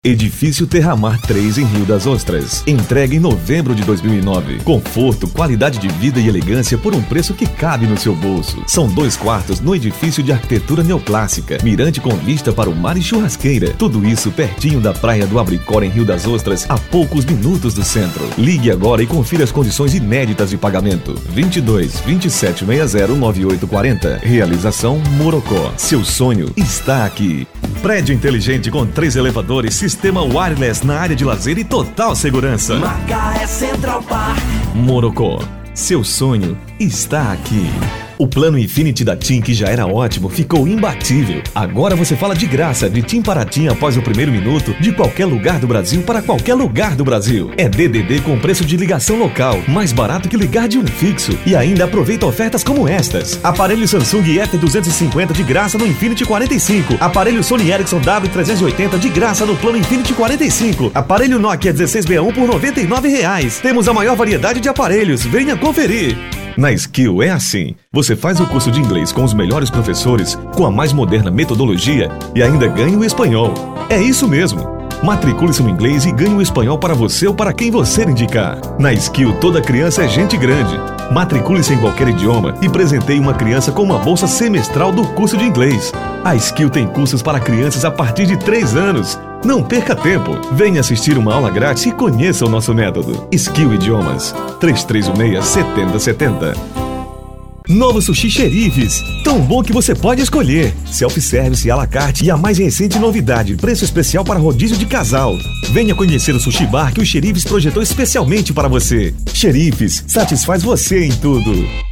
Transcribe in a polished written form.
Edifício Terramar 3 em Rio das Ostras. Entregue em novembro de 2009. Conforto, qualidade de vida e elegância por um preço que cabe no seu bolso. São 2 quartos no edifício de arquitetura neoclássica. Mirante com vista para o mar e churrasqueira. Tudo isso pertinho da praia do Abricor em Rio das Ostras, a poucos minutos do centro. Ligue agora e confira as condições inéditas de pagamento. 22 2760 9840. Realização Morocó. Seu sonho está aqui. Prédio inteligente com 3 elevadores, sistema wireless na área de lazer e total segurança. Macaé Central Park. Morocó, seu sonho está aqui. O plano Infinity da TIM, que já era ótimo, ficou imbatível. Agora você fala de graça, de TIM para TIM após o primeiro minuto, de qualquer lugar do Brasil para qualquer lugar do Brasil. É DDD com preço de ligação local, mais barato que ligar de um fixo. E ainda aproveita ofertas como estas. Aparelho Samsung ET250 de graça no Infinity 45. Aparelho Sony Ericsson W380 de graça no plano Infinity 45. Aparelho Nokia 1661 por R$ 99. Temos a maior variedade de aparelhos. Venha conferir. Na Skill é assim, você faz o curso de inglês com os melhores professores, com a mais moderna metodologia e ainda ganha o espanhol. É isso mesmo! Matricule-se no inglês e ganhe o espanhol para você ou para quem você indicar. Na Skill, toda criança é gente grande. Matricule-se em qualquer idioma e presenteie uma criança com uma bolsa semestral do curso de inglês. A Skill tem cursos para crianças a partir de 3 anos. Não perca tempo. Venha assistir uma aula grátis e conheça o nosso método. Skill Idiomas 3316-7070. Novo Sushi Xerifes. Tão bom que você pode escolher. Self-service à la carte e a mais recente novidade, preço especial para rodízio de casal. Venha conhecer o Sushi Bar que o Xerifes projetou especialmente para você. Xerifes, satisfaz você em tudo.